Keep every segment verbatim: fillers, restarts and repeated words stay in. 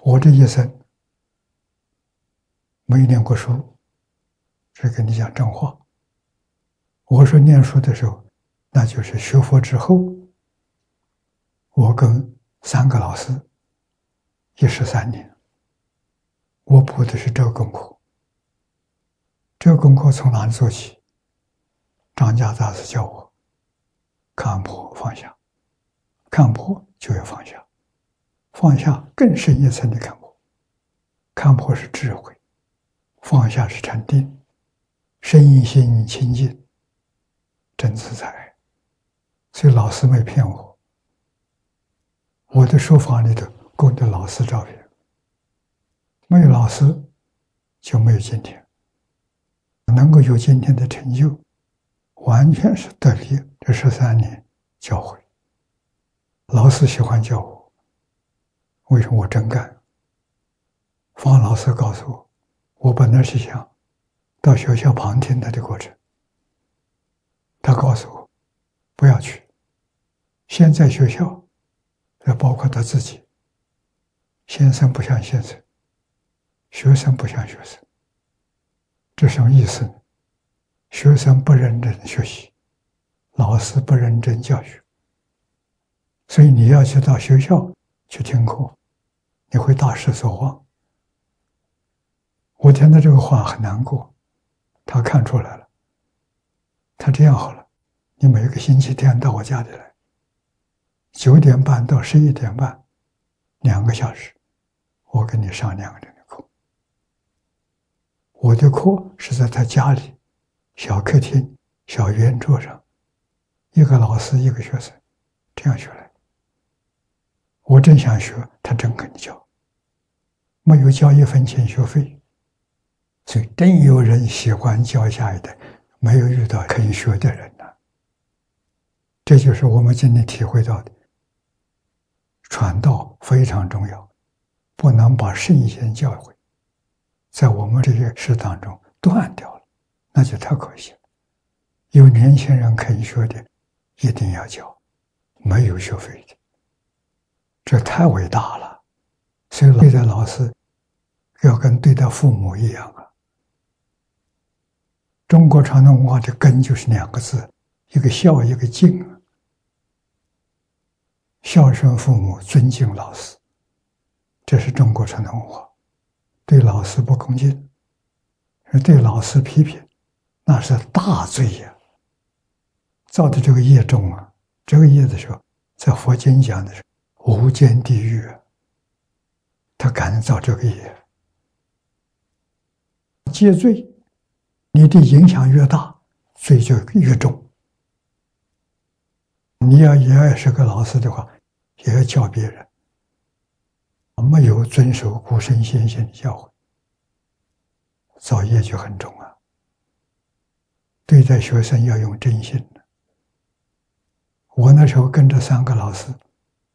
我这一生没念过书，只跟你讲真话。我说念书的时候，那就是学佛之后，我跟三个老师一十三年，我补的是这个功课。这个功课从哪里做起？张家大师教我看破放下，看破就要放下，放下更深一层的看破。看破是智慧，放下是禅定，身心清净，真自在。所以老师没骗我，我的书房里头供的老师照片，没有老师就没有今天。能够有今天的成就，完全是得力这十三年教诲。老师喜欢教我，为什么我真干？方老师告诉我，我本来是想到学校旁听他的过程，他告诉我不要去，先在学校，要包括他自己，先生不像先生，学生不像学生。这什么意思呢？学生不认真学习，老师不认真教学，所以你要去到学校去听课，你会大失所望。我听到这个话很难过，他看出来了。他这样好了，你每个星期天到我家里来，九点半到十一点半，两个小时，我跟你上两个人的课。我的课是在他家里小客厅小圆桌上，一个老师一个学生这样学来。我真想学，他真肯教，没有交一分钱学费。所以真有人喜欢教下一代，没有遇到肯学的人呢、啊。这就是我们今天体会到的，传道非常重要，不能把圣贤教诲在我们这些事当中断掉了，那就太可惜了。有年轻人肯学的，一定要教，没有学费的，这太伟大了。所以对待老师要跟对待父母一样啊。中国传统文化的根就是两个字，一个孝，一个敬。孝顺父母，尊敬老师，这是中国传统文化。对老师不恭敬，对老师批评，那是大罪呀！造的这个业重啊，这个业的时候，在佛经讲的是无间地狱啊，他敢造这个业，戒罪，你的影响越大，罪就越重。你要也要是个老师的话，也要教别人。没有遵守古圣先贤的教诲，造业就很重啊。对待学生要用真心的。我那时候跟着三个老师，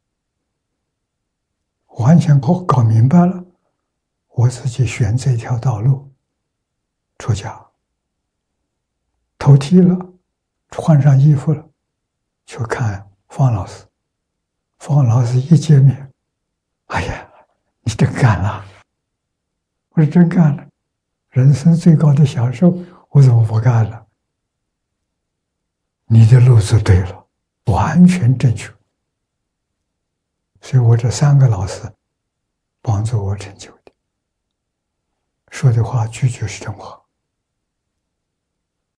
完全搞搞明白了，我自己选这条道路，出家，头剃了，换上衣服了，去看方老师。方老师一见面，哎呀！你真干了！我说真干了，人生最高的享受，我怎么不干了？你的路子对了，完全正确。所以我这三个老师帮助我成就的，说的话句句是真话。